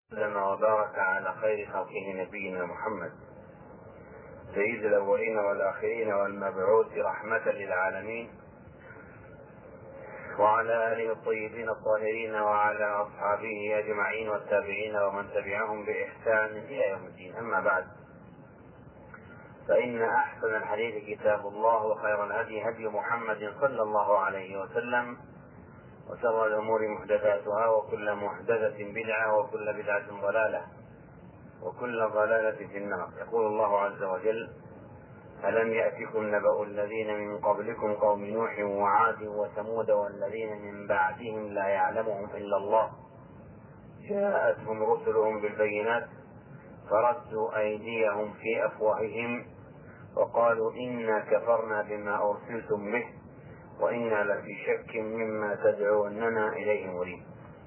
وسلم وبارك على خير خلقه نبينا محمد سيد الأولين والآخرين والمبعوث رحمة للعالمين، وعلى آله الطيبين الطاهرين وعلى أصحابه أجمعين والتابعين ومن تبعهم بإحسان إلى يوم الدين. أما بعد، فإن أحسن الحديث كتاب الله، وخير الهدي هدي محمد صلى الله عليه وسلم، وشر الأمور محدثاتها، وكل محدثة بدعة، وكل بدعة ضلالة، وكل ضلالة في النار. يقول الله عز وجل: ألم يأتكم نبأ الذين من قبلكم قوم نوح وعاد وثمود والذين من بعدهم لا يعلمهم إلا الله، جاءتهم رسلهم بالبينات فردوا أيديهم في أفواههم وقالوا إنا كفرنا بما أرسلتم به وإنا لفي شك مما تدعوننا إليه مريب.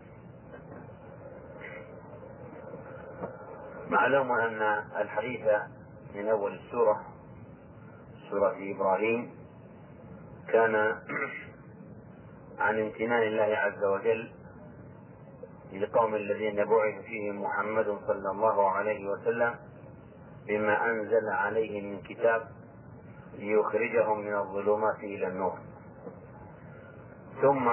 معلوم أن الحديث من أول السورة، سورة إبراهيم، كان عن امتنان الله عز وجل للقوم الذين بعث فيهم محمد صلى الله عليه وسلم بما أنزل عليه من كتاب ليخرجهم من الظلمات إلى النور. ثم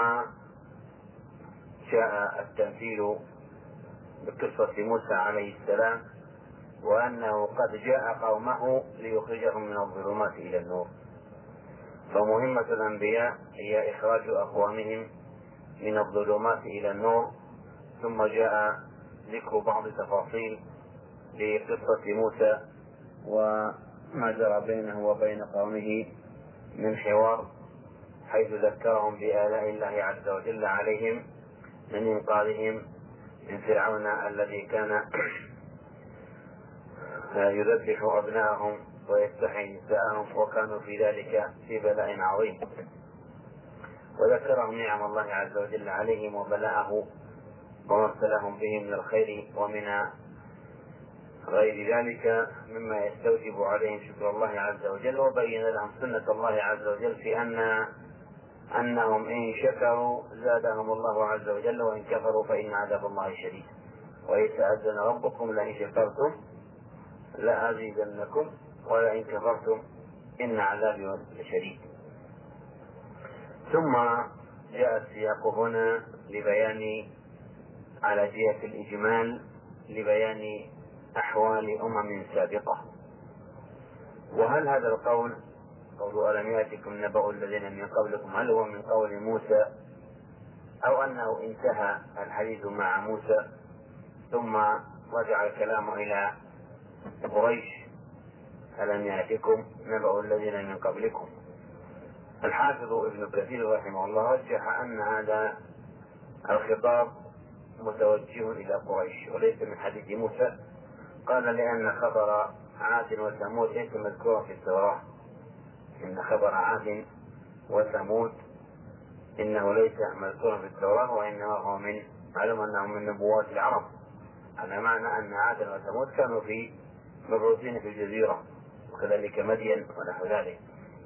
جاء التمثيل بقصة موسى عليه السلام، وأنه قد جاء قومه ليخرجهم من الظلمات إلى النور. فمهمة الأنبياء هي إخراج أقوامهم من الظلمات إلى النور. ثم جاء ذكر بعض تفاصيل لقصة موسى وما جرى بينه وبين قومه من حوار، حيث ذكرهم بآلاء الله عز وجل عليهم من إنقاذهم من فرعون الذي كان يذبح أبناءهم ويستحيي نساءهم، وكانوا في ذلك في بلاء عظيم. وذكرهم نعم الله عز وجل عليهم وبلاءه وما ابتلاهم به من الخير ومن غير ذلك مما يستوجب عليهم شكر الله عز وجل، وبين لهم سنة الله عز وجل في أنهم إن شكروا زادهم الله عز وجل، وإن كفروا فإن عذاب الله شديد. وإذ تأذن ربكم لئن شكرتم لأزيدنكم ولئن كفرتم إن عذابي لشديد. ثم جاء السياق هنا لبيان، على جهة الإجمال، لبيان أحوال أمم سابقة. وهل هذا القول، قول ألم يأتكم نبأ الذين من قبلكم، هل هو من قول موسى، أو أنه انتهى الحديث مع موسى ثم رجع الكلام إلى قريش؟ ألم يأتكم نبأ الذين من قبلكم. الحافظ ابن كثير رحمه الله رجح أن هذا الخطاب متوجه إلى قريش وليس من حديث موسى. قال لأن خبر عاد وثمود ليس مذكورا في التوراة، إن خبر عاد وثمود إنه ليس مذكورا في التوراة، وإنما هو من معلوم أنه من نبوات العرب، على معنى أن عاد وثمود كانوا في مبعوثين في الجزيرة، وكذلك مدين ونحو ذلك.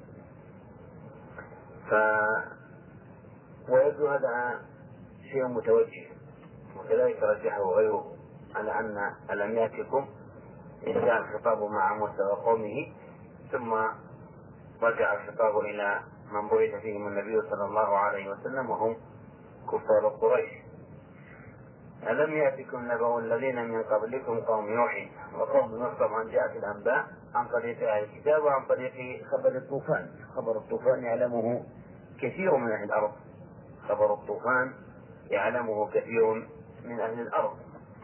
ويبدو هذا شيء متوجه، وكذلك رجحه غيره على أن ألم يأتكم انتهى الخطاب مع موسى وقومه، ثم رجع الخطاب إلى من بعث فيهم النبي صلى الله عليه وسلم وهم كفار قريش. ألم يأتكم نبأ الذين من قبلكم قوم نوح وقوم نوح. طبعا جاءت الأنباء عن طريق أهل الكتاب وعن طريق خبر الطوفان. خبر الطوفان يعلمه كثير من أهل الأرض، خبر الطوفان يعلمه كثير من أهل الأرض.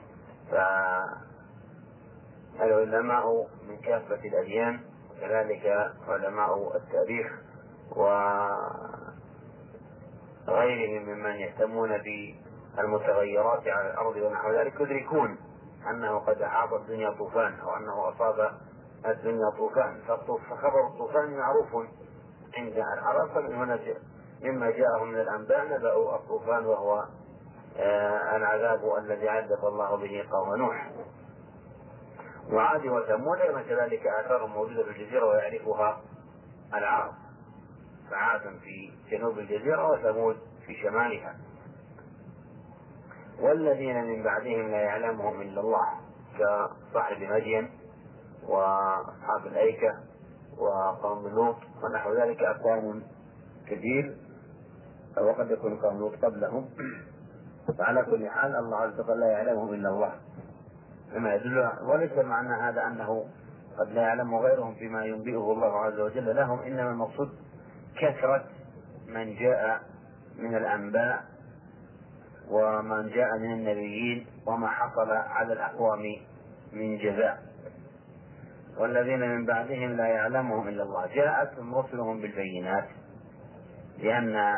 فالعلماء من كافة الأديان، وكذلك علماء التاريخ وغيرهم ممن يهتمون بالمتغيرات على الأرض ونحو ذلك، يدركون أنه قد أحاط الدنيا طوفان، أو أنه أصاب الدنيا طوفان. فخبر الطوفان معروف عند العرب، فمن هنا مما جاءهم من الأنباء نبأ الطوفان، وهو العذاب الذي عذب الله به قوم نوح. وعاد وثمود أيضا كذلك آثار موجودة في الجزيرة ويعرفها العرب، فعاد في جنوب الجزيرة وثمود في شمالها. والذين من بعدهم لا يعلمهم إلا الله، كصاحب مدين وأصحاب الأيكة وقوم لوط ونحو ذلك، أقوام كثير، وقد يكون قوم لوط قبلهم. فعلى كل حال الله عز وجل لا يعلمهم إلا الله، بما يدل. وليس معنى هذا أنه قد لا يعلم غيرهم بما ينبئه الله عز وجل لهم، إنما المقصود كثرة من جاء من الأنباء ومن جاء من النبيين وما حصل على الأقوام من جزاء. والذين من بعدهم لا يعلمهم إلا الله، جاءتهم رسلهم بالبينات، لأن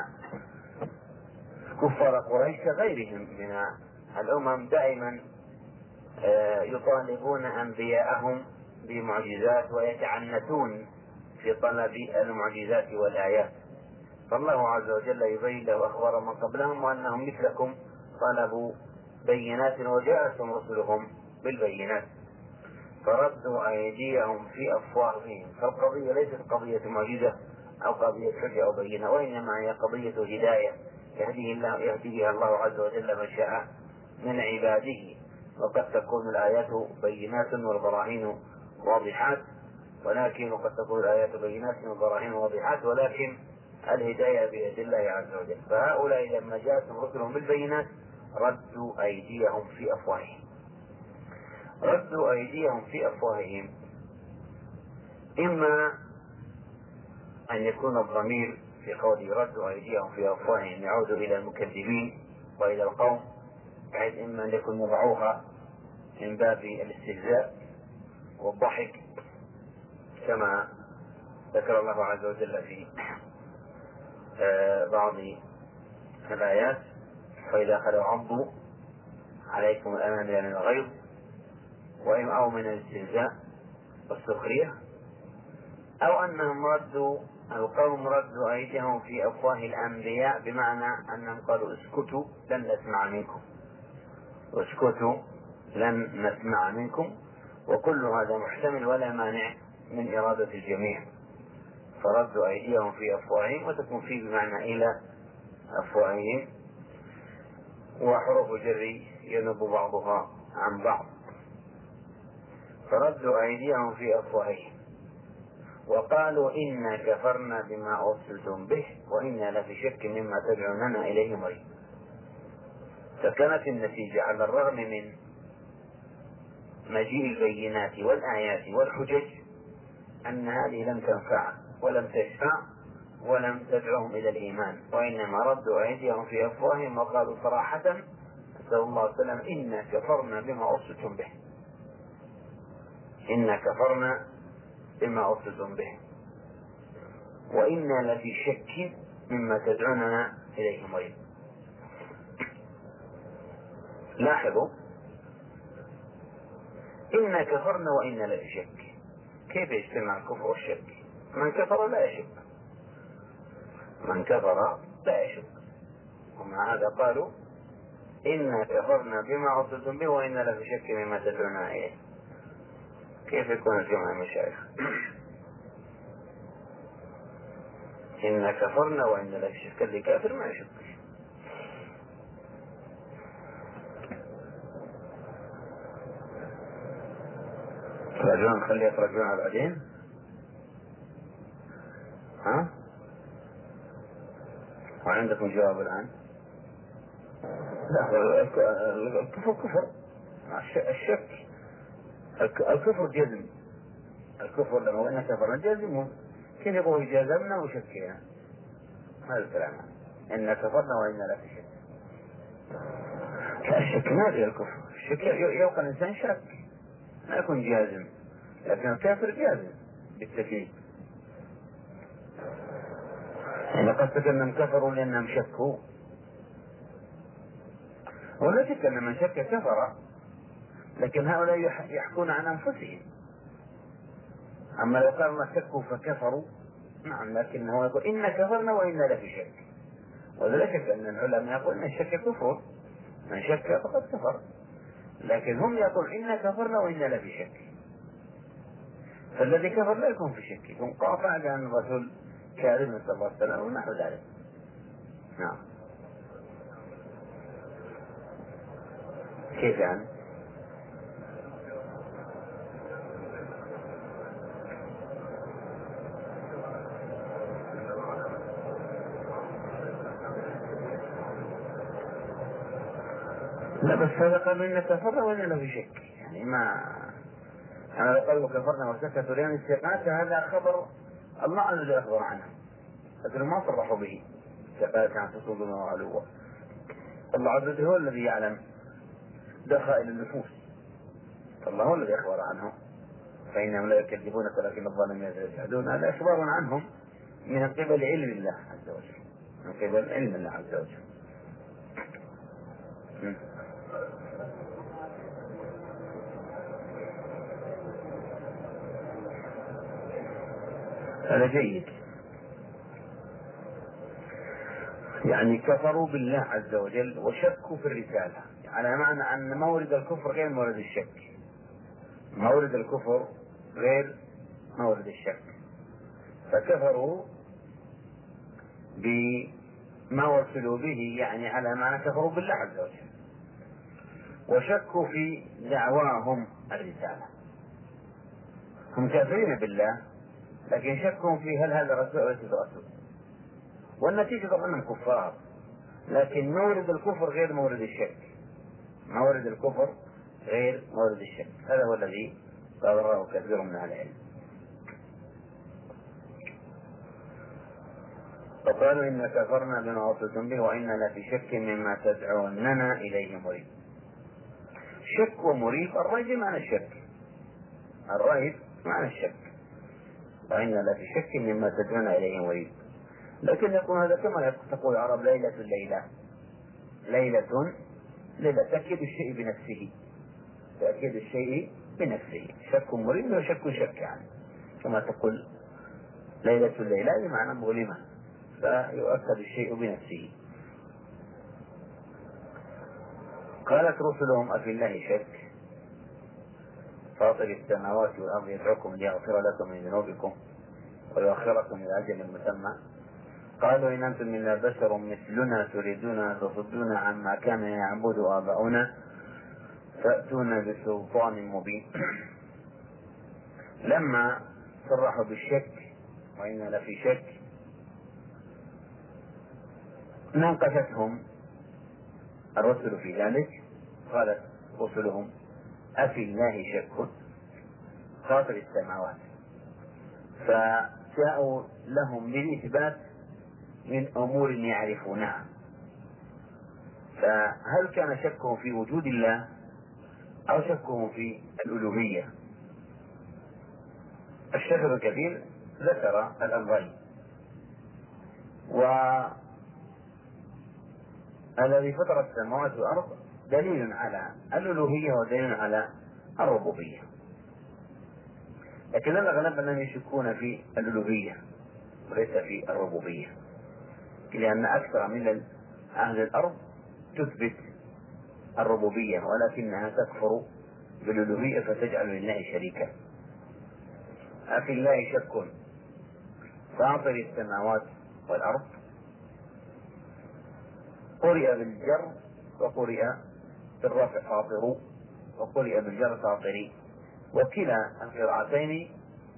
كفار قريش كغيرهم من الأمم دائما يطالبون أنبياءهم بمعجزات ويتعنتون في طلب المعجزات والآيات، فالله عز وجل يبين له أخبار من قبلهم وأنهم مثلكم طلبوا بينات وجاءتهم رسلهم بالبينات فردوا أيديهم في أفواههم. فالقضية ليست قضية معجزة أو قضية حجة أو بينة، وإنما هي قضية هداية يهدي بها الله عز وجل من شاء من عباده. وقد تكون الآيات بينات والبراهين واضحات، وقد تكون الآيات بينات والبراهين واضحات، ولكن الهداية بيد الله عز وجل. فهؤلاء لما جاءتهم رسلهم بالبينات ردوا أيديهم في أفواههم. ردوا أيديهم في أفواههم، إما أن يكون الضمير في قوله ردوا أيديهم في أفواههم يعود إلى المكذبين وإلى القوم، بحيث إما أن يكون يضعوها من باب الاستهزاء والضحك كما ذكر الله عز وجل في بعض الآيات: فإذا خلوا عضوا عليكم الأنامل من الغيظ، أو من الاستهزاء والسخرية، أو أنهم القوم ردوا أيديهم في أفواه الأنبياء، بمعنى أنهم قالوا اسكتوا لن نسمع منكم، اسكتوا لن نسمع منكم. وكل هذا محتمل ولا مانع من إرادة الجميع. فردوا أيديهم في أفواههم، وتكون فيه بمعنى إلى أفواههم، وحروف الجر ينب بعضها عن بعض. فردوا أيديهم في أفواههم وقالوا إنا كفرنا بما أرسلتم به وإنا لفي شك مما تدعوننا إليه مريب. فكانت النتيجة على الرغم من مجيء البينات والآيات والحجج أن هذه لم تنفع ولم تشفع ولم تدعوهم إلى الإيمان، وإنما ردوا أيديهم في أفواههم وقالوا صراحة نسأل الله السلام: إنا كفرنا بما أرسلتم به، إنا كفرنا بما أرسلتم به وإنا لفي شك مما تدعوننا إليه مريب. لاحظوا: إنا كفرنا وإنا لفي شك. كيف يجتمع الكفر والشك؟ من كفر لا يشك، من كفر لا يشك. ومع هذا قالوا إنا كفرنا بما أرسلتم به وإنا لفي شك مما تدعوننا إليه. كيف يكون الجمع يا مشايخ؟ إنا كفرنا وإنا لفي شك، اللي كافر ما يشك. تراجعون، خلي يتراجعون على بعدين. ها؟ وعندكم جواب الآن؟ لا، الكفر كفر، الشك الكفر جزم. الكفر لما قلنا كفرنا جزمه، كيف يقول جزمنا وشكينا؟ هذا الكلام. إن كفرنا وإنا لفي شك. الشك ما في الكفر. الشك يوقع الإنسان شك، ما يكون جازم، لكن الكافر جازم بالتكليف. يعني قد أنهم كفروا لأنهم شكوا، ولا شك أن من شك كفر، لكن هؤلاء يحكون عن أنفسهم. أما لو قالوا ما شكوا فكفروا، نعم، لكنه يقول إن كفرنا وإنا لفي شك. ولا شك أن العلماء يقول إن الشك كفر، من شك فقد كفر، لكن هم يقول إن كفرنا وإنا لفي شك. فالذي كفر لا يكون في شك، يكون قاطع بأن الرسول كاذب نسأل الله السلامة ونحو ذلك. نعم. كيف يعني؟ لا بس هذا قالوا إن كفرنا وإن له شك، يعني ما أنا لو قالوا كفرنا وسكتوا لأن الثقات هذا خبر الله عز وجل أخبر عنه، لكن ما صرحوا به. الثقات عن تصوبنا وعلوه، الله عز وجل هو الذي يعلم دخائل النفوس، فالله هو الذي أخبر عنه، فإنهم لا يكذبونك ولكن الظالمين يجحدون. هذا إخبار عنهم من قبل علم الله عز وجل، من قبل علم الله عز وجل. هذا جيد، يعني كفروا بالله عز وجل وشكوا في الرسالة، على معنى أن مورد الكفر غير مورد الشك، مورد الكفر غير مورد الشك، فكفروا بما وصلوا به، يعني على معنى كفروا بالله عز وجل وشكوا في دعواهم الرسالة. هم كافرين بالله لكن شكهم في هل هذا رسول أو ليس رسول، والنتيجة طبعا انهم كفار، لكن مورد الكفر غير مورد الشك، مورد الكفر غير مورد الشك، هذا هو الذي قرره كثير من أهل العلم. فقالوا إن كفرنا بما أرسلتم به وإنا لفي شك مما تدعوننا إليه مريب. شك ومريب، الريب معنى الشك، الريب معنى الشك، وإنا لفي شك مما تدعونا إليه مريب. لكن يكون هذا كما تقول العرب ليلة الليلة، ليلة ليلة، تأكيد الشيء بنفسه، تأكيد الشيء بنفسه. شك مريب وشك شك، يعني كما تقول ليلة الليلة بمعنى مظلمة، فيؤكد الشيء بنفسه. قالت رسلهم أفي الله شك فاطر السماوات والأرض يدعوكم ليغفر لكم من ذنوبكم ويؤخركم إلى أجل مسمى قالوا إن أنتم إلا بشر مثلنا تريدون أن تصدونا عما كان يعبد آباؤنا فأتونا بسلطان مبين. لما صرحوا بالشك وإنا لفي شك ناقشتهم الرسل في ذلك، قالت رسلهم أفي الله شك فاطر السماوات، فجاءوا لهم بالإثبات من أمور يعرفونها. فهل كان شكهم في وجود الله أو شكهم في الألوهية؟ الشيخ ابن كثير ذكر الأمرين، والذي فطر السماوات والأرض دليل على الألوهية ودليل على الربوبية، لكن الأغلب أنهم يشكون في الألوهية وليس في الربوبية، لأن أكثر من أهل الأرض تثبت الربوبية ولكنها تكفر بالألوهية فتجعل لله شريكا. أفي الله شك فاطر السماوات والأرض قرئ بالجر وقرئ بالرفع فاطر وقرئ بالجر فاطري، وكلا القراءتين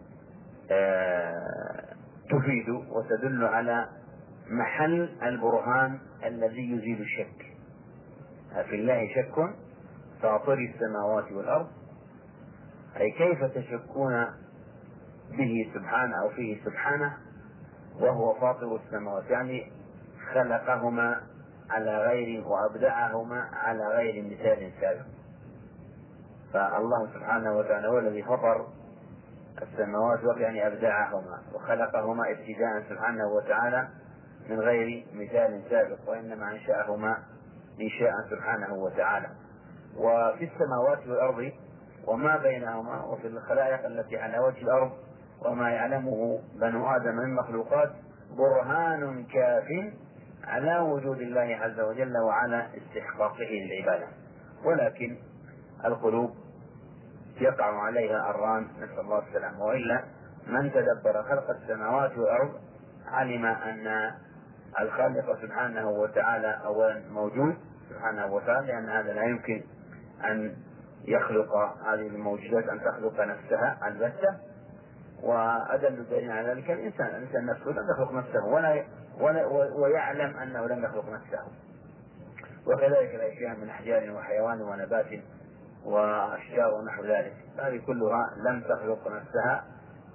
تفيد وتدل على محل البرهان الذي يزيل الشك. أفي الله شك فاطر السماوات والأرض، أي كيف تشكون به سبحانه أو فيه سبحانه وهو فاطر السماوات، يعني خلقهما على غير وأبدعهما على غير مثال سابق. فالله سبحانه وتعالى هو الذي فطر السماوات يعني أبدعهما وخلقهما ابتداء سبحانه وتعالى من غير مثال سابق، وإنما أنشأهما إنشاء سبحانه وتعالى. وفي السماوات والأرض وما بينهما وفي الخلائق التي على وجه الأرض وما يعلمه بنو آدم من مخلوقات برهان كاف على وجود الله عز وجل وعلى استحقاقه للعبادة، ولكن القلوب يقع عليها الران، نسأل الله السلامة. وإلا من تدبر خلق السماوات والأرض علم أن الخالق سبحانه وتعالى أولا موجود سبحانه وتعالى، لأن هذا لا يمكن أن يخلق هذه الموجودات، أن تخلق نفسها البتة. وأدل دليل على ذلك الإنسان نفسه لم يخلق نفسه ويعلم أنه لم يخلق نفسه. وكذلك الأشياء من أحجار وحيوان ونبات وأشجار ونحو ذلك، هذه كلها لم تخلق نفسها.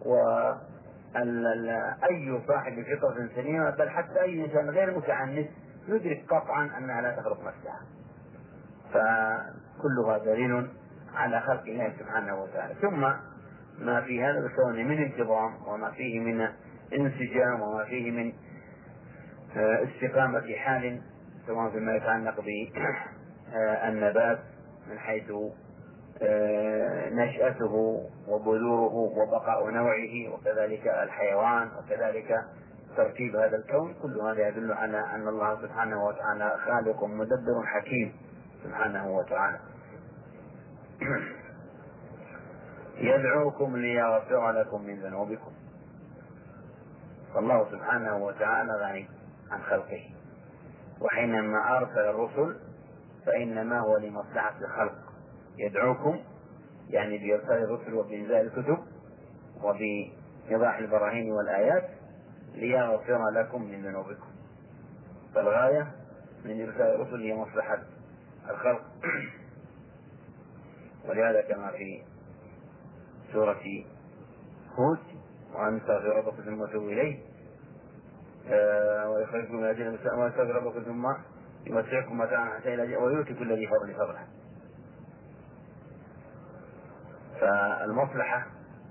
أي صاحب فطرة سليمة، بل حتى أي إنسان غير متعنت، يدرك قطعا أنها لا تخلق نفسها. فكلها دليل على خلق الله سبحانه وتعالى. ثم ما في هذا الكون من انتظام، وما فيه من انسجام، وما فيه من استقامة حال، سواء فيما يتعلق بالنبات من حيث نشأته وبذوره وبقاء نوعه، وكذلك الحيوان، وكذلك ترتيب هذا الكون. كل هذا يدل على أن الله سبحانه وتعالى خالق مدبر حكيم سبحانه وتعالى. يدعوكم ليغفر لكم من ذنوبكم. فالله سبحانه وتعالى غني عن خلقه، وحينما أرسل الرسل فإنما هو لمصلحة الخلق. يدعوكم يعني بإرسال الرسل وبإنزال الكتب وبإيضاح البراهين والآيات ليغفر لكم من ذنوبكم. فالغاية من إرسال الرسل هي مصلحة الخلق. ولهذا كما في سورة هود: وأن استغفر ربكم ثم توبوا إليه ويخرجكم من أجل المساء ويستغفر ربكم ثم يمتعكم متاعا حتى إلى أجل ويؤتي كل ذي فضل فضله. فالمصلحة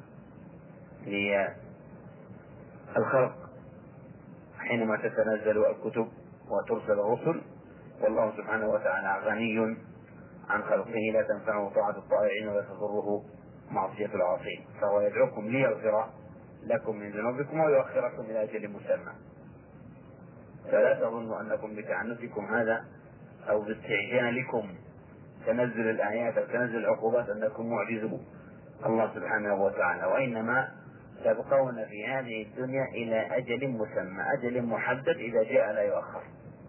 للخلق حينما تتنزل الكتب وترسل الرسل، والله سبحانه وتعالى غني عن خلقه، لا تنفعه طاعة الطائعين ولا تضره معصية العاصين. فهو يدعوكم ليغفر لكم من ذنوبكم ويؤخركم إلى أجل مسمى. فلا تظنوا أنكم بتعنتكم هذا أو باستعجالكم تنزل الآيات أو تنزل العقوبات أنكم معجزوا الله سبحانه وتعالى، وإنما تبقون في هذه الدنيا إلى أجل مسمى، أجل محدد إذا جاء لا يؤخر.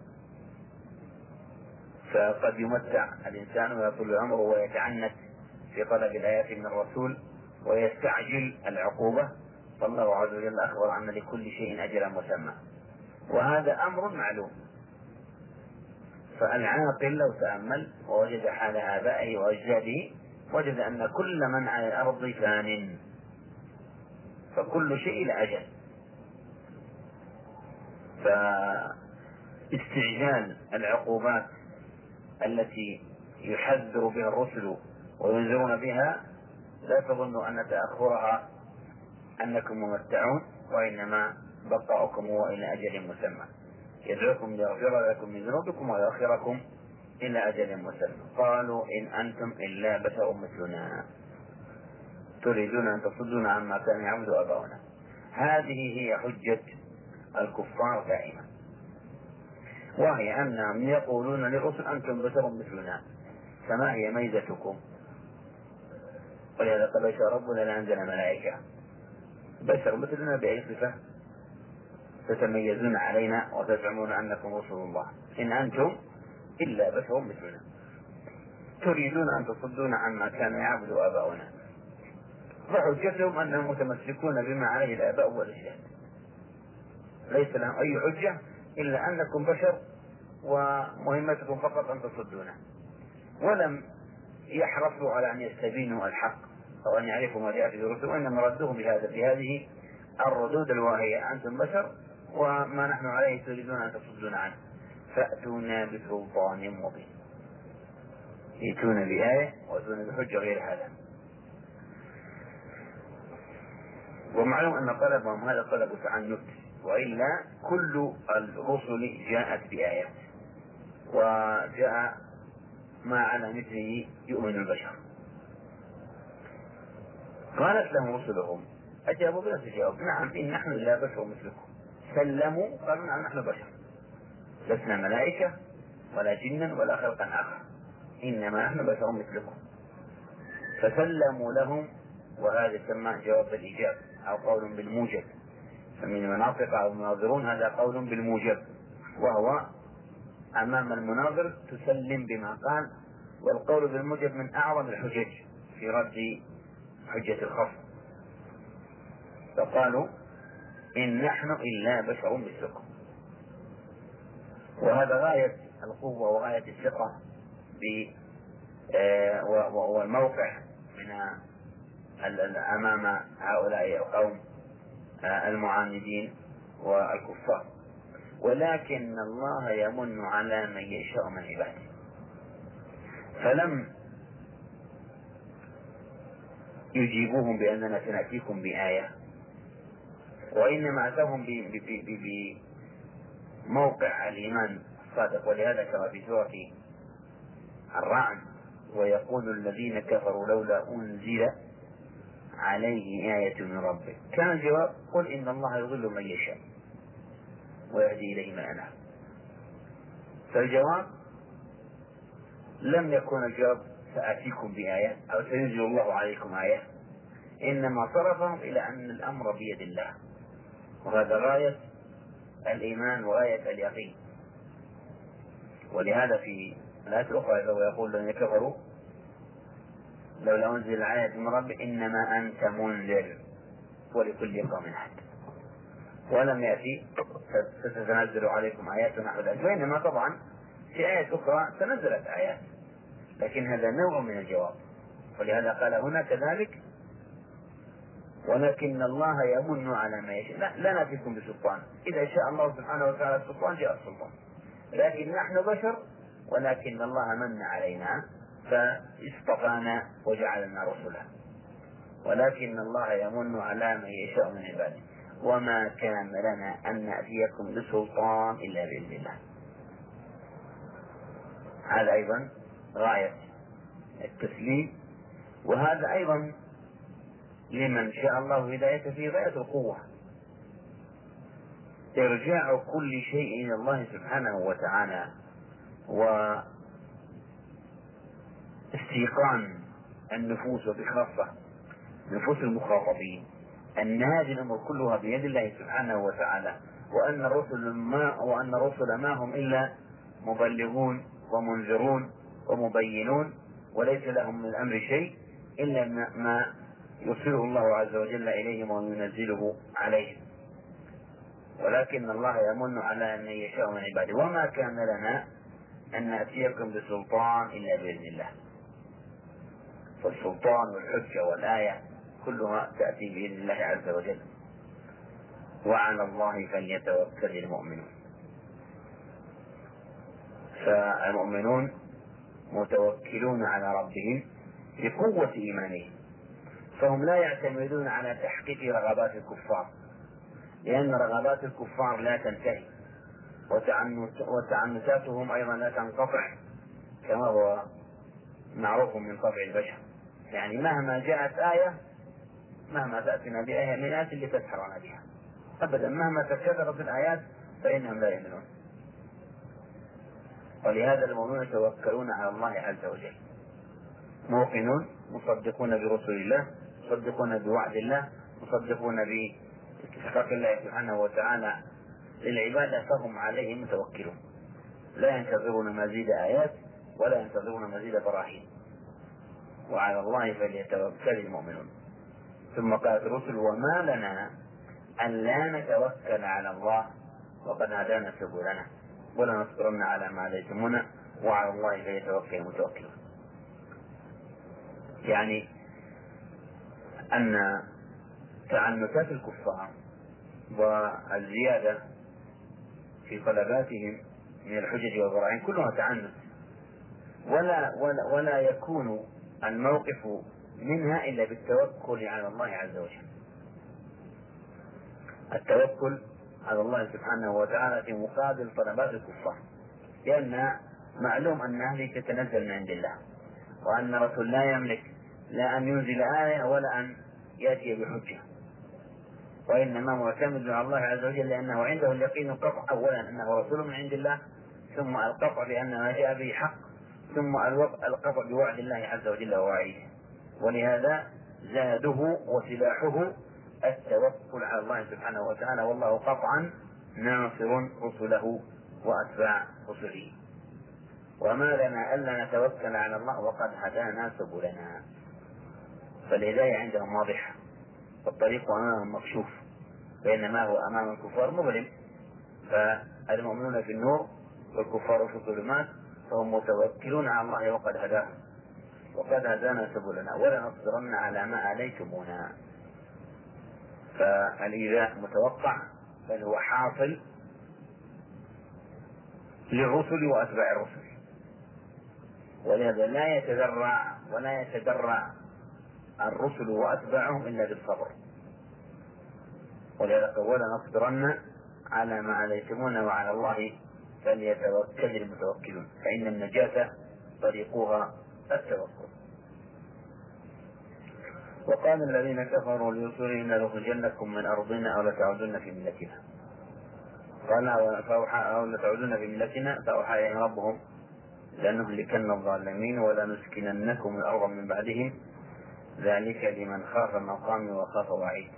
فقد يمتع الإنسان ويطول عمره ويتعنت في طلب الآيات من الرسول ويستعجل العقوبة، فالله عز وجل أخبر أن لكل شيء أجلا مسمى، وهذا أمر معلوم. فالعاقل لو تأمل ووجد حال آبائه وأجداده وجد أن كل من على الأرض فان، فكل شيء لأجل. فاستعجال العقوبات التي يحذر بها الرسل وينذرون بها لا تظنوا أن تأخرها أنكم ممتعون، وإنما بقاؤكم هو إلى أجل مسمى. يدعوكم ليغفر لكم من ذنوبكم ويؤخركم إلى أجل مسمى. قالوا إن أنتم إلا بشر مثلنا تريدون أن تصدونا عما كان يعبد آباؤنا. هذه هي حجة الكفار دائما، وهي أنهم يقولون للرسل أنتم بشر مثلنا، فما هي ميزتكم؟ ولهذا قال بشر ربنا لأنزل ملائكة. بشر مثلنا بأي صفة تتميزون علينا وتزعمون أنكم رسل الله؟ إن أنتم إلا بشر مثلنا تريدون أن تصدون عما كان يعبد آباؤنا. فحجتهم أنهم متمسكون بما عليه الآباء والأجداد، ليس لهم أي حجة إلا أنكم بشر ومهمتكم فقط أن تصدونه، ولم يحرصوا على أن يستبينوا الحق أو أن يعرفوا ما جاء في الرسل، وإنما ردوهم بهذه الردود الواهية: أنتم بشر وما نحن عليه تريدون أن تصدون عنه، فأتونا بسلطان مبين. يأتون بآية ويأتون بحجة غير هذا. ومعلوم أن طلبهم هذا طلب تعنت، وإلا كل الرسل جاءت بآيات وجاء ما على مثله يؤمن البشر. قالت لهم رسلهم أجابوا بنفس الجواب: نعم إن نحن إلا بشر مثلكم. سلموا قالوا: نعم نحن بشر، لسنا ملائكة ولا جنا ولا خلقا آخر، إنما نحن بشر مثلكم. فسلموا لهم، وهذا يسمى جواب الإيجاب أو قول بالموجب. فمن المناطق أو المناظرون هذا قول بالموجب، وهو أمام المناظر تسلم بما قال والقول بالموجب من أعظم الحجج في رد حجة الخصم، فقالوا إن نحن إلا بشر مثلكم. وهذا غاية القوة وغاية الثقة والموقع من أمام هؤلاء القوم المعاندين والكفار. ولكن الله يمن على من يشاء من عباده، فلم يجيبوهم بأننا سنأتيكم بآية، وإنما أتاهم بموقع الإيمان الصادق. ولهذا كما في سورة الرعد: ويقول الذين كفروا لولا أنزل عليه آية من ربه. كان الجواب: قل إن الله يضل من يشاء ويهدي إليه من أناب. فالجواب لم يكن الجواب سآتيكم بآية أو سينزل الله عليكم آية، إنما صرفهم إلى أن الأمر بيد الله، وهذا غاية الإيمان وغاية اليقين. ولهذا في الآية الأخرى لو يقول الذين كفروا لولا أنزل آية من ربه إنما أنت منذر ولكل قوم هاد، ولم يأتي ستتنزل عليكم آيات نحو ذلك، وإنما طبعا في آية أخرى تنزلت آيات، لكن هذا نوع من الجواب. ولهذا قال هنا كذلك: ولكن الله يمن على ما يشاء. لا نأتيكم بسلطان، إذا شاء الله سبحانه وتعالى السلطان جاء السلطان، لكن نحن بشر، ولكن الله من علينا فاصطفانا وجعلنا رسلا، ولكن الله يمن على من يشاء من عباده، وما كان لنا أن نأتيكم بسلطان إلا بإذن الله. هذا أيضا غاية التسليم، وهذا أيضا لمن شاء الله هدايته في غاية القوة. إرجاع كل شيء إلى الله سبحانه وتعالى، واستيقان النفوس وبخاصة نفوس المخاطبين أن هذه الأمور كلها بيد الله سبحانه وتعالى، وأن الرسل ما هم إلا مبلغون ومنذرون ومبينون، وليس لهم من الأمر شيء إلا ما يرسله الله عز وجل إليهم وينزله عليهم. ولكن الله يمن على من يشاء من عباده، وما كان لنا أن نأتيكم بسلطان إلا بإذن الله. فالسلطان والحجة والآية كلها تأتي بإذن الله عز وجل. وعلى الله فليتوكل المؤمنون. فالمؤمنون متوكلون على ربهم بقوة إيمانهم، فهم لا يعتمدون على تحقيق رغبات الكفار، لأن رغبات الكفار لا تنتهي، وتعنتاتهم أيضا لا تنقطع، كما هو معروف من طبع البشر. يعني مهما جاءت آية، مهما تأتينا بآية من الآيات اللي تسحرنا بها أبدا، مهما تكررت الآيات فإنهم لا يؤمنون. ولهذا المؤمنون يتوكلون على الله عز وجل، موقنون، مصدقون برسل الله، مصدقون بوعد الله، مصدقون باستحقاق الله سبحانه وتعالى للعبادة، فهم عليه متوكلون، لا ينتظرون مزيد آيات ولا ينتظرون مزيد براهين. وعلى الله فليتوكل المؤمنون. ثم قالت الرسل: وما لنا أن لا نتوكل على الله وقد هدانا سبلنا ولنصبرن على ما ليتمنا وعلى الله فليتوكل المتوكلون. يعني أن تعنتات الكفار والزيادة في طلباتهم من الحجج والبراهين كلها تعنت، ولا يكون الموقف منها إلا بالتوكل على الله عز وجل. التوكل على الله سبحانه وتعالى في مقابل طلبات الكفار، لأن معلوم أن هذه تتنزل من عند الله، وأن الرسول لا يملك لا أن ينزل آية ولا أن يأتي بحجة، وإنما معتمد على الله عز وجل، لأنه عنده اليقين القطع، أولا أنه رسول من عند الله، ثم القطع بأن ما جاء به حق، ثم القطع بوعد الله عز وجل ووعيده. ولهذا زاده وسلاحه التوكل على الله سبحانه وتعالى، والله قطعا ناصر رسله وأتباع رسله. وما لنا ألا نتوكل على الله وقد هدانا سبلنا. فالهداية عندهم واضحة، والطريق أمامهم مكشوف، بينما هو أمام الكفار مظلم. فالمؤمنون في النور والكفار في الظلمات، فهم متوكلون على الله وقد هداهم وقد هدانا سبلنا ولنصبرن على ما عليتمونا. فالإيذاء متوقع، بل هو حاصل للرسل وأتباع الرسل، ولهذا لا يتذرع ولا يتدرع الرسل وأتباعهم إلا بالصبر. ولهذا قال ولنصبرن على ما عليتمونا وعلى الله فليتوكل المتوكلون، فإن النجاة طريقها التوكل. وقال الذين كفروا لرسلهم لنخرجنكم من أرضنا أو لتعودن في ملتنا. قال أو لتعودن في ملتنا، فأوحى إليهم ربهم لنهلكن الظالمين ولنسكننكم الأرض من بعدهم ذلك لمن خاف مقامي وخاف وعيد.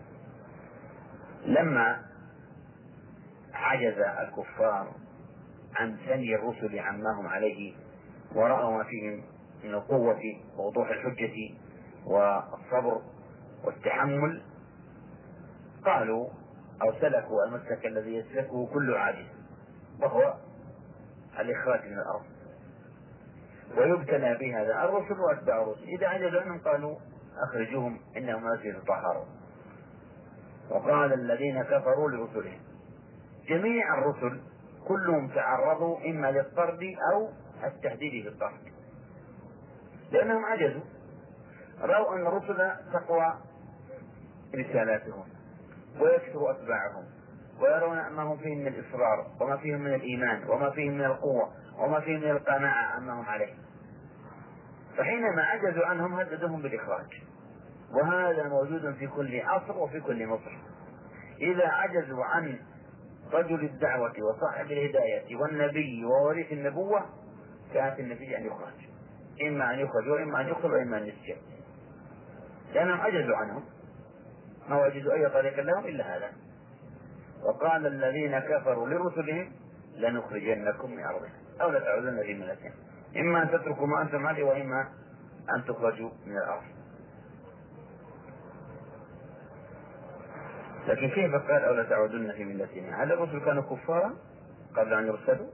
لما عجز الكفار عن ثني الرسل عما هم عليه، ورأوا ما فيهم من القوة ووضوح الحجة والصبر والتحمل، قالوا أو سلكوا المسلك الذي يسلكه كل عاجز، وهو الإخراج من الأرض، ويبتلى بهذا الرسل وأتباع الرسل. إذا عجزوا عنهم قالوا أخرجوهم إنهم ناس يتطهرون. وقال الذين كفروا لرسلهم، جميع الرسل كلهم تعرضوا إما للطرد أو التهديد بالطرد، لأنهم عجزوا، رأوا أن الرسل تقوى رسالاتهم ويكثر أتباعهم، ويرون ما هم فيه من الإصرار وما فيهم من الإيمان وما فيهم من القوة وما فيهم من القناعة أنهم عليه، فحينما عجزوا عنهم هددهم بالإخراج. وهذا موجود في كل عصر وفي كل مصر. إذا عجزوا عن رجل الدعوة وصاحب الهداية والنبي ووريث النبوة، كانت النتيجة أن يخرج، إما أن يخرج وإما أن يقتل وإما أن يسجن، لأنهم عجزوا عنهم، ما وجدوا أي طريق لهم إلا هذا. وقال الذين كفروا لرسلهم لنخرجنكم من أرضنا أو لتعودن في ملتنا، إما أن تتركوا ما أنتم عليه وإما أن تخرجوا من الأرض. لكن كيف قال أو لتعودن في ملتنا؟ هل الرسل كانوا كفارا قبل أن يرسلوا؟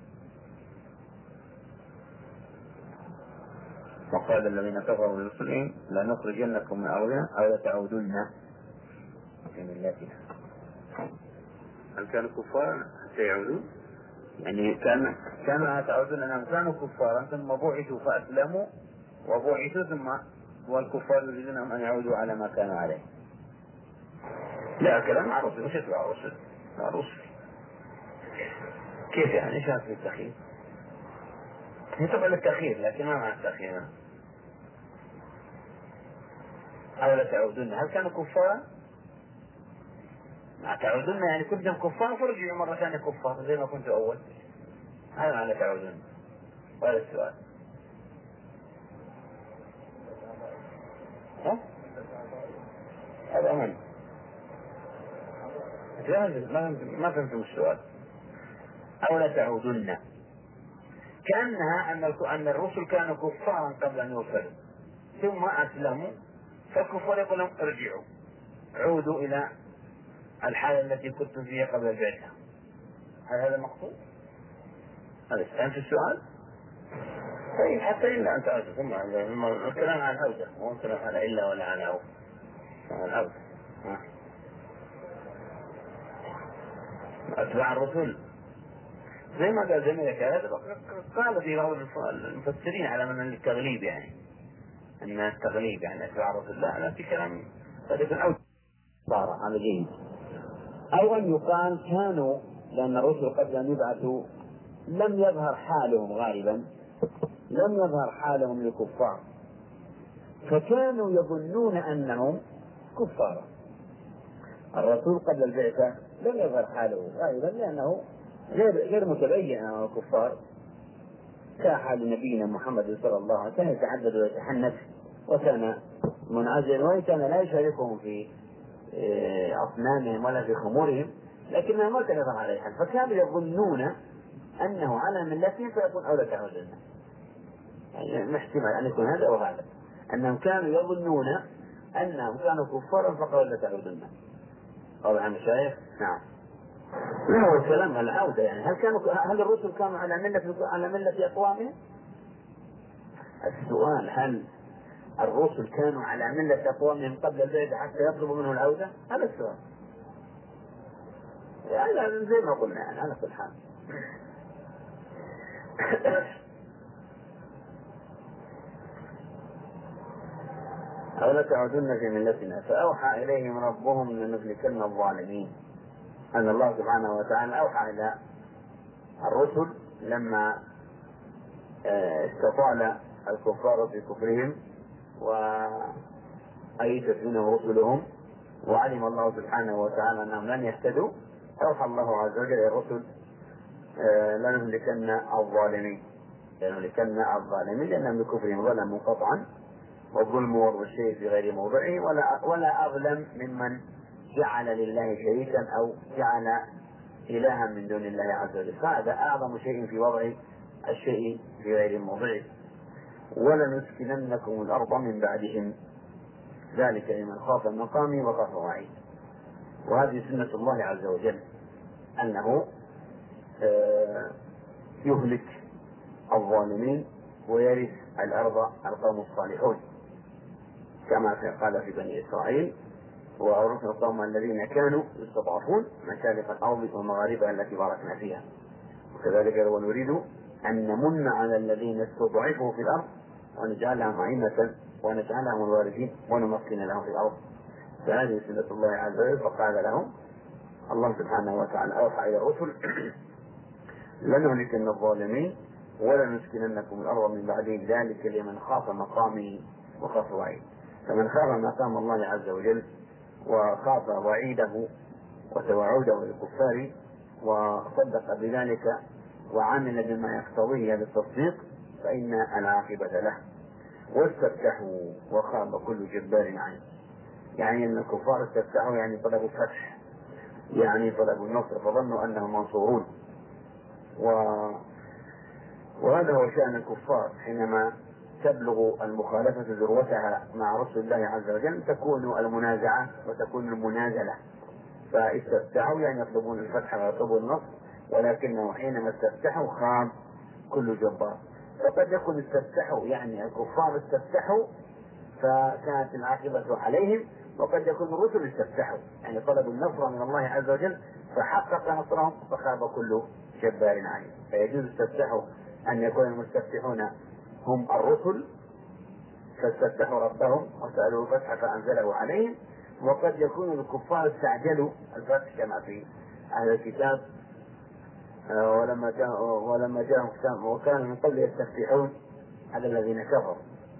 وقال الذين كفروا لرسلهم لنخرجنكم من أرضنا أو لتعودن في ملتنا. هل كانوا كفارا حتى يعودوا؟ يعني كانوا يتعودون أنهم كانوا كفارا ثم بعثوا فأسلموا وبعثوا ثم والكفار يريدون أن يعودوا على ما كانوا عليه. لا، كلام مع الرسل، مش يتبع الرسل، مع الرسل. كيف يعني؟ ايش هذا التأخير؟ هي طبعا التأخير، لكن ما معنى التأخير؟ أو لا تعودون، هل كانوا كفارا؟ ما تعودون يعني كنتم كفار فرجعوا مرة ثانية كفار زي ما كنتوا أول. هذا معنى تعودون. وهذا السؤال. ها؟ هذا أمن. ما فهمتم السؤال. أو لا تعودن، كأنها أن الرسل كانوا كفارا قبل أن يرسلوا ثم أسلموا، فالكفار يقول لهم ارجعوا، عودوا إلى الحالة التي كنتم فيها قبل البعثة. هل هذا المقصود؟ هذا فهمت السؤال؟ طيب حتى إلا أن تعودوا، ثم الكلام عن العودة، مو الكلام على إلا ولا عن العودة. أتباع الرسل زي ما قال زميلك هذا، قال في بعض المفسرين على من التغليب، يعني أن التغليب يعني أتباع الرسل، لا في كلام قد يكون أو صار على جيد، أو أن يقال كانوا، لأن الرسل قبل أن يبعثوا لم يظهر حالهم غالبا، لم يظهر حالهم للكفار، فكانوا يظنون أنهم كفار. الرسول قبل البعثة لم يظهر حاله غالبا لأنه غير متبين أنه كفار، كحال نبينا محمد صلى الله عليه وسلم يتعدد ويتحنث وكان منعزلا، وإن كان لا يشاركهم في أصنامهم ولا في خمورهم، لكنه ما كان يظهر عليه حال، فكانوا يظنون أنه على ملتهم فيكون أولى تعودن. يعني احتمال أن يكون هذا أو هذا، أنهم كانوا يظنون أنهم كانوا كفارا فقالوا لا تعودن. طبعا مشايخ. نعم. لا هو الكلام على العودة، يعني هل الرسل كانوا على ملة أقوامهم؟ السؤال هل الرسل كانوا على ملة أقوامهم قبل البعثة حتى يطلبوا منه العودة؟ هذا السؤال. يعني زي ما قلنا يعني على كل حال. أو لتعودن في ملتنا فأوحى إليهم ربهم لنهلكن الظالمين. أن الله سبحانه وتعالى أوحى إلى الرسل لما استطال الكفار في كفرهم وأيست منهم رسلهم وعلم الله سبحانه وتعالى أنهم لن يهتدوا، أوحى الله عز وجل إلى الرسل لنهلكن الظالمين لأنهم بكفرهم ظلموا قطعا، والظلم وضع الشيء في غير موضعه ولا أظلم ممن جعل لله شريكا أو جعل إلها من دون الله عز وجل، فهذا أعظم شيء في وضع الشيء في غير موضعه. ولنسكننكم الأرض من بعدهم ذلك لمن خاف مقامي وخاف وعيد. وهذه سنة الله عز وجل أنه يهلك الظالمين ويرث الأرض القوم الصالحون، كما قال في بني إسرائيل: وأورثنا القوم الذين كانوا يستضعفون مشارق الأرض ومغاربها التي باركنا فيها. وكذلك ونريد أن نمن على الذين استضعفوا في الأرض ونجعلهم أئمة ونجعلهم الوارثين ونمكن لهم في الأرض. فهذه سنة الله عز وجل. فقال لهم الله سبحانه وتعالى أوحى إلى الرسل: لنهلكن الظالمين ولنسكننكم الأرض من بعدهم ذلك لمن خاف مقامي وخاف وعيد. فمن خاف مقام الله عز وجل وخاف وعيده وتوعده للكفار وصدق بذلك وعمل بما يقتضيه بالتصديق فإن العاقبة له. واستفتحوا وخاب كل جبار عنيد. يعني أن الكفار استفتحوا يعني طلبوا الفتح، يعني طلبوا النصر، فظنوا أنهم منصورون. وهذا هو شأن الكفار حينما تبلغ المخالفة ذروتها مع رسول الله عز وجل تكون المنازعة وتكون المنازلة. فاستفتحوا يعني يطلبون الفتح ويطلبون النصر، ولكنه حينما استفتحوا خاب كل جبار. فقد يكون استفتحوا يعني الكفار استفتحوا فكانت العاقبة عليهم، وقد يكون الرسل استفتحوا يعني طلبوا النصر من الله عز وجل فحقق نصرهم فخاب كل جبار عنيد. فيجوز استفتحوا أن يكون المستفتحون هم الرسل فاستفتحوا ربهم وسألوا الفتح فأنزله عليهم، وقد يكون الكفار استعجلوا الفتح كما في أهل الكتاب ولما جاءهم كتاب وكانوا من قبل يستفتحون على الذين كفروا.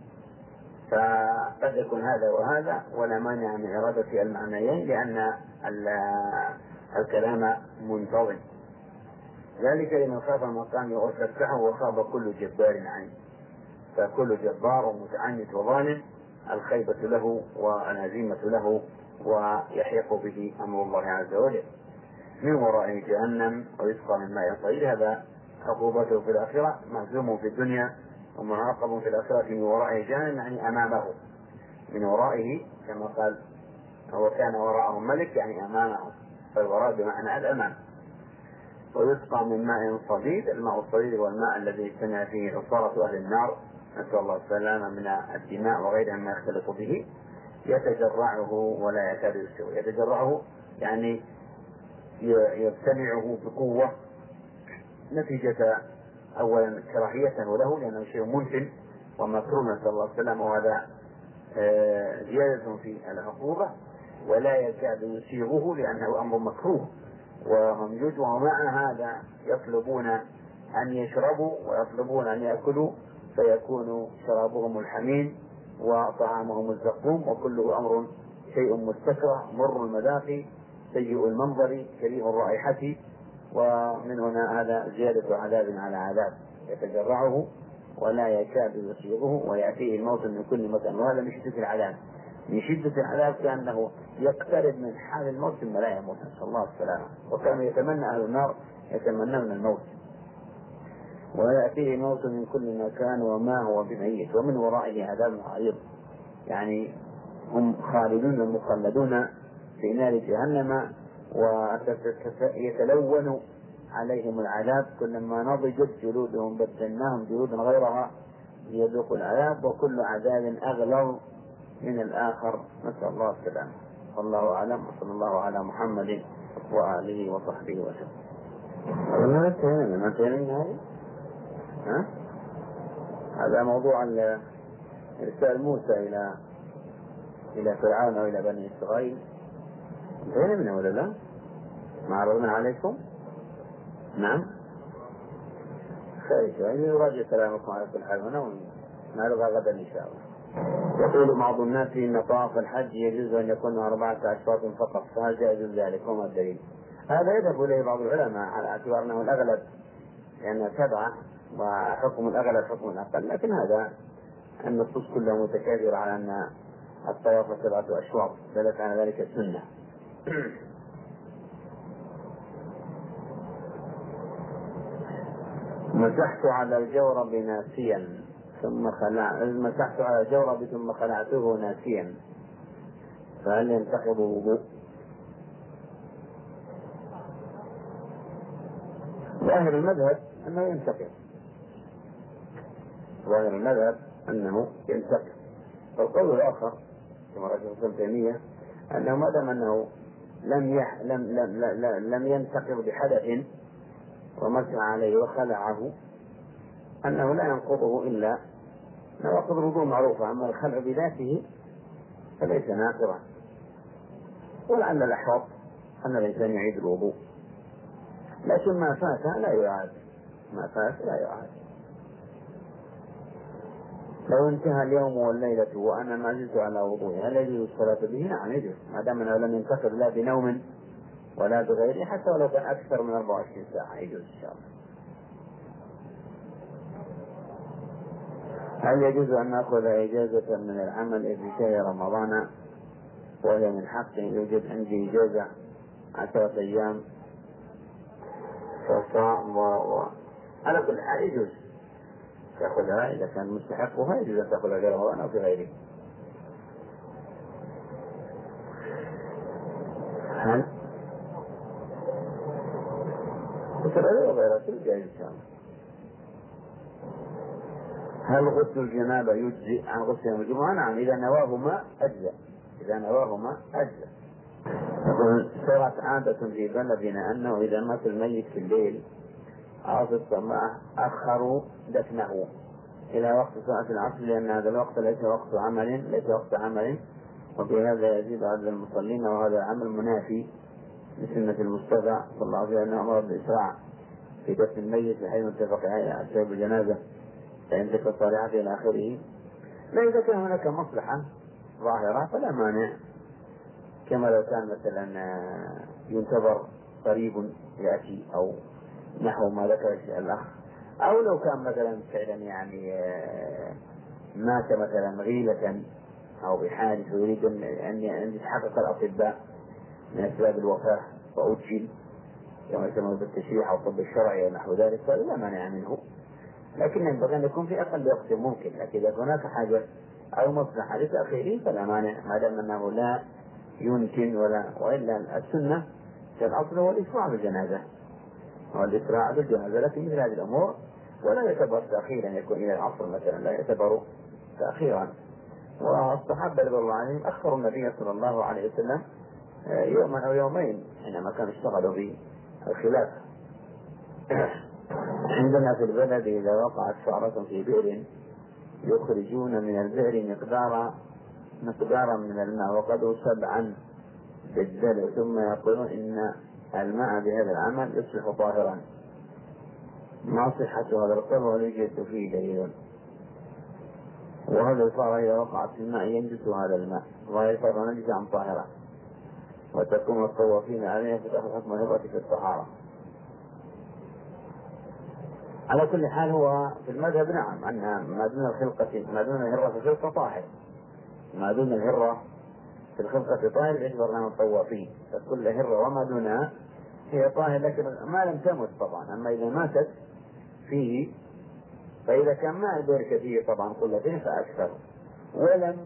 فقد يكون هذا وهذا ولا مانع من إرادة المعنيين لأن الكلام منتظم. ذلك لمن خاف المقام واستفتحوا وخاب كل جبار عنيد. فكل جبار متعنت وظالم الخيبة له والهزيمة له ويحيق به أمر الله عز وجل. من ورائه جهنم ويسقى من ماء صديد. هذا عقوبته في الآخرة، مهزوم في الدنيا ومعاقب في الآخرة. من ورائه جهنم يعني أمامه، من ورائه كما قال وكان وراءهم ملك يعني أمامه، فالوراء بمعنى الأمام. ويسقى من ماء صديد. الماء الصديد هو الماء الذي يجتمع فيه عصارة أهل النار، نسأل الله السلامة من الدماء وغيرها ما يختلط به، يتجرعه ولا يكاد يسوي. يتجرعه يعني يبتلعه بقوة نتيجة أولا كراهية له لأنه شيء منتن ومكروه، نسأل الله السلامة، وهذا زيادة في العقوبة، ولا يكاد يسيغه لأنه أمر مكروه وممجود. ومع هذا يطلبون أن يشربوا ويطلبون أن يأكلوا فيكون شرابهم الحميم وطعامهم الزقوم، وكله أمر شيء مستكره مر المذاق سيء المنظر كريه الرائحة. ومن هنا هذا زيادة عذاب على عذاب، يتجرعه ولا يكاد يسيغه ويأتيه الموت من كل مكان. وهذا من شدة العذاب، من شدة العذاب كأنه يقترب من حال الموت ثم لا يموت، نسأل الله السلامة. وكانوا يتمنى أهل النار يتمنون الموت. ويأتيه الموت من كل مكان وما هو بميت ومن ورائه عذاب غليظ. يعني هم خالدون مخلدون في نار جهنم، ويتلون عليهم العذاب، كلما نضجت جلودهم بدلناهم جلودا غيرها ليذوقوا العذاب، وكل عذاب أغلظ من الآخر، نسأل الله السلامة. والله أعلم، وصلى الله على محمد وآله وصحبه وسلم. ما انتهينا هذه؟ هذا موضوع إرسال موسى إلى فرعون وإلى بني إسرائيل. انتهينا منه ولا لا؟ ما عرضنا عليكم؟ نعم. خير شوي يراجع كلامكم على كل حال هنا، ونعرضها غدا إن شاء الله. يقول بعض الناس إن طواف الحج يجوز أن يكون 4 أشواط فقط، فهل جائز ذلك؟ وما الدليل؟ هذا يذهب إليه بعض العلماء على اعتبار أنه الأغلب لأن 7 وحكم الأغلب حكم الأقل، لكن هذا النصوص كلها متكاثرة على أن الطواف 7 أشواط، دلت على ذلك السنة. مسحت على الجورب ناسيا مسحت على الجورب ثم خلعته ناسيا، فهل ينتقض الوضوء؟ ظاهر المذهب أنه ينتقض، ظاهر المذهب أنه ينتقض. والقول الآخر كما رجل ابن تيمية أنه ما دام أنه لم ينتقض بحدث ومسح عليه وخلعه أنه لا ينقضه إلا نواقض الوضوء معروفة، أما الخلع بذاته فليس ناقضا. ولعل الأحوط أن الإنسان يعيد الوضوء، لكن ما فات لا يعاد، ما فات لا يعاد. لو انتهى اليوم والليلة وأنا ما زلت على وضوء هل يجوز الصلاة به؟ نعم يجوز، ما دام أنه لم ينتقض لا بنوم ولا بغيره، حتى ولو كان أكثر من 24 ساعة يجوز إن شاء الله. هل يجوز أن نأخذ إجازة من العمل في شهر رمضان وهي من حق يوجد عندي إجازة 10 أيام فصام على كل حال يجوز تأخذها إذا كان مستحقها، يجوز أن تأخذها في رمضان أو في غيره. هل غير غيرها جائز إن شاء الله. هل غسل الجنابة يجزئ عن غسل يوم الجمعة؟ نعم، إذا نواهما أجزأ، إذا نواهما أجزأ. صارت عادة في بلدنا أنه إذا مات الميت في الليل أو في الصباح أخروا دفنه إلى وقت صلاة العصر، لأن هذا الوقت ليس وقت عمل، وبهذا يزيد عدد المصلين، وهذا العمل منافي لسنة المصطفى صلى الله عليه وسلم أنه أمر بالإسراع في دفن الميت بحيث اتفق على أسباب الجنازة فإن ذكر صالحة إلى آخره. لا إذا كان هناك مصلحة ظاهرة فلا مانع، كما لو كان مثلا ينتظر قريب يأتي أو نحو ما ذكر الأخ، أو لو كان مثلا فعلا يعني مات مثلا غيلة أو بحادث ويريد أن يتحقق الأطباء من أسباب الوفاة وأجل كما يسمى بالتشريح أو الطب الشرعي ونحو ذلك، فلا مانع منه، لكن ينبغي أن يكون في أقل وقت ممكن. لكن إذا هناك حاجة أو مصلحة لتأخيره فلا مانع، ما دام أنه لا يمكن وإلا السنة في الأصل هو الإسراع بالجنازة، لكن مثل هذه الأمور ولا يعتبر تأخيرا، يكون إلى العصر مثلا لا يعتبر تأخيرا. والصحابة رضي الله عنهم أخروا النبي صلى الله عليه وسلم يوما أو يومين حينما كانوا اشتغلوا بالخلافة. عندنا في البلد إذا وقعت شعرة في بئر يخرجون من البئر مقدارا من الماء وقدره 7 بالدلو، ثم يقولون إن الماء بهذا العمل يصبح طاهرا. ما صحة هذا القول ولا يوجد فيه دليل، وهذا الفار إذا وقعت في الماء ينجس هذا الماء ويصير نجسا طاهرا، وتكون الطوافين عليها فتأخذ حكم الهرة في الطهارة. على كل حال هو في المذهب نعم أن ما دون الهرة في الخلقة طاهر، ما دون الهرة في الخلقة طاهر يجبر لنا الطوافين، فكل هرة وما دونها هي طاهر، لكن ما لم تمت طبعا. أما إذا ماتت فيه فإذا كان ماء البئر كثير طبعا قلتين فأكثر ولم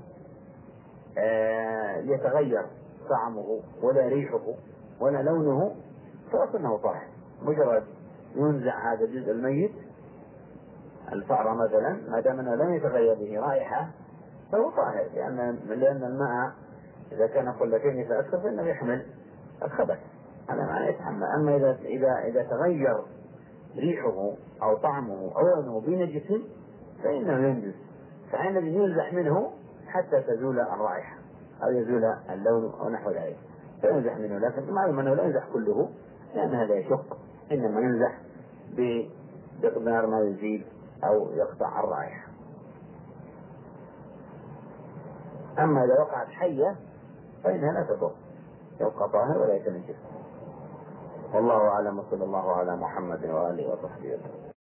يتغير طعمه ولا ريحه ولا لونه فأصنه طاهر. مجرد ينزع هذا الجزء الميت الفأرة مثلا ما دام أنه لم يتغير به رائحة فهو طاهر، لأن الماء إذا كان قلتين فأكثر فإنه يحمل الخبث هذا ما يتحمل. أما إذا تغير ريحه أو طعمه أو لونه بنجس فإنه ينجس، فعندما ينزح منه حتى تزول الرائحة أو يزول اللون أو نحو ذلك فينزح منه. لكن معلوم أنه لا ينزح كله لأن هذا يشق، إنما ينزح بمقدار ما يزيل أو يقطع الرائحة. أما إذا وقعت حية فإنها لا تضر، يبقى طاهر ولا يتنجس. والله أعلم، وصلى الله على محمد وآله وصحبه وسلم.